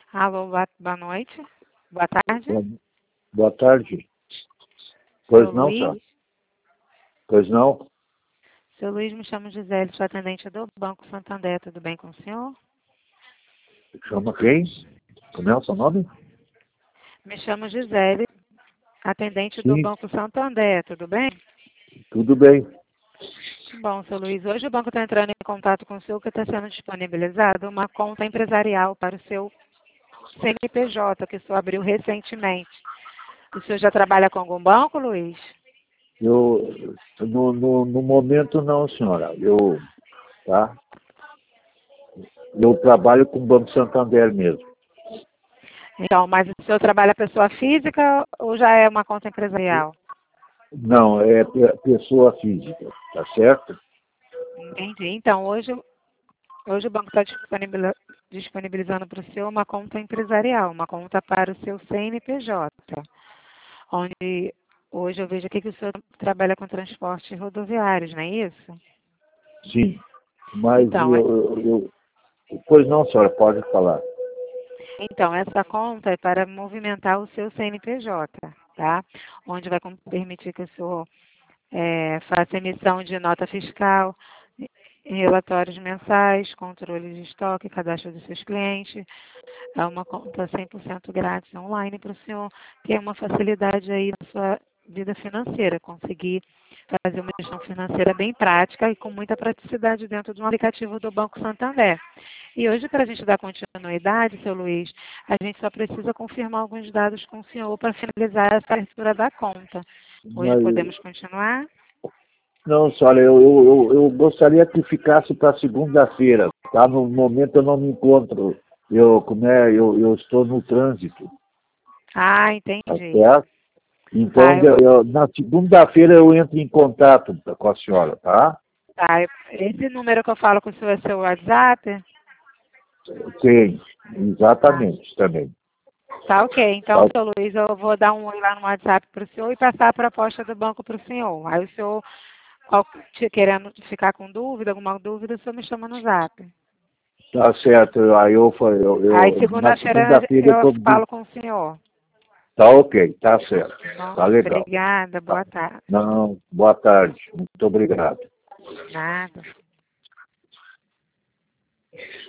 Alô, boa noite. Boa tarde. Boa tarde. Pois Seu não, Luiz. senhor? Pois não? Seu Luiz, me chamo Gisele, sou atendente do Banco Santander. Tudo bem com o senhor? Chama quem? Como é o seu nome? Me chamo Gisele, atendente do Sim, Banco Santander. Tudo bem? tudo bem. Bom, seu Luiz, hoje o banco está entrando em contato com o senhor que está sendo disponibilizado uma conta empresarial para o seu CNPJ, que o senhor abriu recentemente. O senhor já trabalha com algum banco, Luiz? No momento não, senhora. Tá? Eu trabalho com o Banco Santander mesmo. Então, mas o senhor trabalha pessoa física ou já é uma conta empresarial? Não, é pessoa física, tá certo? Entendi. Então, hoje o banco está disponibilizando para o senhor uma conta empresarial, uma conta para o seu CNPJ, onde hoje eu vejo aqui que o senhor trabalha com transportes rodoviários, não é isso? Sim, mas Então, pois não, senhora, pode falar. essa conta é para movimentar o seu CNPJ, tá? Onde vai permitir que o senhor faça emissão de nota fiscal, relatórios mensais, controle de estoque, cadastro dos seus clientes. É uma conta 100% grátis online para o senhor ter uma facilidade aí na sua vida financeira, conseguir fazer uma gestão financeira bem prática e com muita praticidade dentro de um aplicativo do Banco Santander. E hoje, para a gente dar continuidade, seu Luiz, a gente só precisa confirmar alguns dados com o senhor para finalizar essa abertura da conta. Hoje Mas, podemos continuar? não, senhora, eu gostaria que ficasse para segunda-feira, tá? No momento eu não me encontro. Eu estou no trânsito, Ah, tá entendi. certo? Então, Tá, na segunda-feira eu entro em contato com a senhora, tá? esse número que eu falo com o senhor é seu WhatsApp? Sim, Ah, exatamente, também. tá ok. Tá, Então, seu Luiz, eu vou dar um oi lá no WhatsApp para o senhor e passar a proposta do banco para o senhor. Aí o senhor, querendo ficar com dúvida, alguma dúvida, o senhor me chama no Zap. tá certo. Aí Aí na segunda-feira segunda-feira eu eu tô. falo com o senhor. Tá ok, tá certo. Bom, Tá legal. obrigada, Tá. boa tarde. Não, boa tarde. Muito obrigado. Nada.